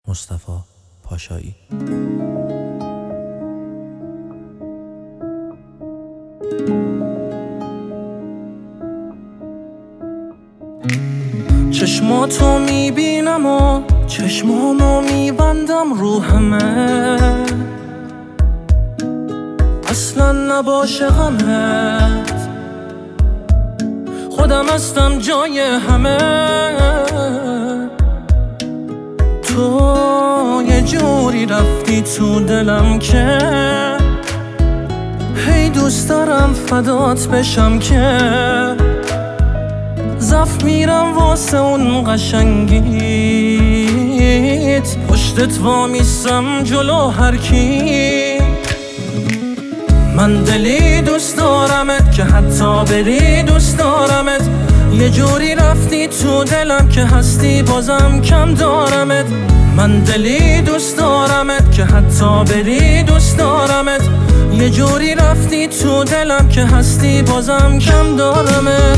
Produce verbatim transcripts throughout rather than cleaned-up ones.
مصطفی پاشایی. چشماتو میبینم و چشمامو میبندم رو همه، اصلا نباشه غمت، خودم هستم جای همه. تو یه جوری رفتی تو دلم که هی دوست دارم فدات بشم، که زف میرم واسه اون قشنگیت، پشتت وامیستم جلو هر کی. من دلی دوست دارمت که حتی بری دوست دارمت، یه جوری رفتی تو دلم که هستی بازم کم دارمت. من دلی دوست دارمت که حتی بری دوست دارمت، یه جوری رفتی تو دلم که هستی بازم کم دارمت.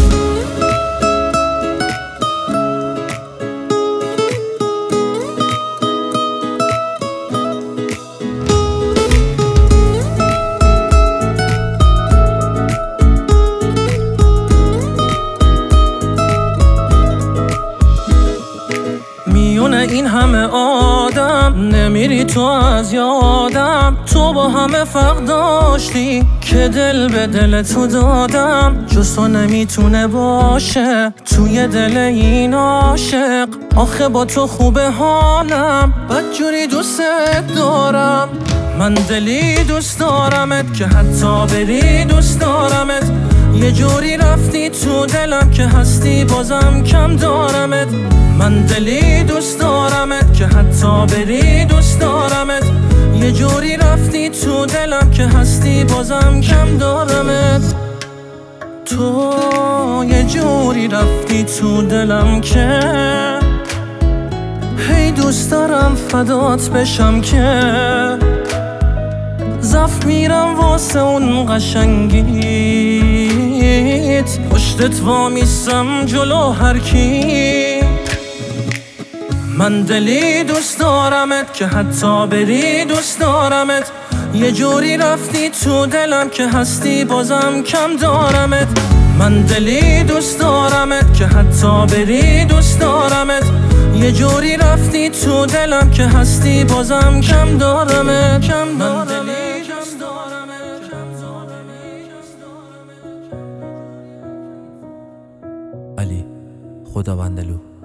میونه این همه آدم نمیری تو از یادم، تو با همه فرق داشتی که دل به دل تو دادم، جز تو نمیتونه باشه توی دل این عاشق. آخه با تو خوبه حالم، بدجوری دوست دارم. من دلی دوست دارمت که حتی بری دوست دارمت، یه جوری رفتی تو دلم که هستی بازم کم دارمت. من دلی دوست دارمت که حتی بری دوست دارمت، یه جوری رفتی تو دلم که هستی بازم کم دارمت. تو یه جوری رفتی تو دلم که هی دوست دارم فدات بشم، که زف میرم واسه اون قشنگیت، پشتت وامیستم جلو هر کی. من دلی دوست دارمت که حتی بری دوست دارمت، یه جوری رفتی تو دلم که هستی بازم کم دارمت. من دلی دوست دارمت که حتی بری دوست دارمت، یه جوری رفتی تو دلم که هستی بازم کم دارمت. کم دارمت. علی خداوندلو.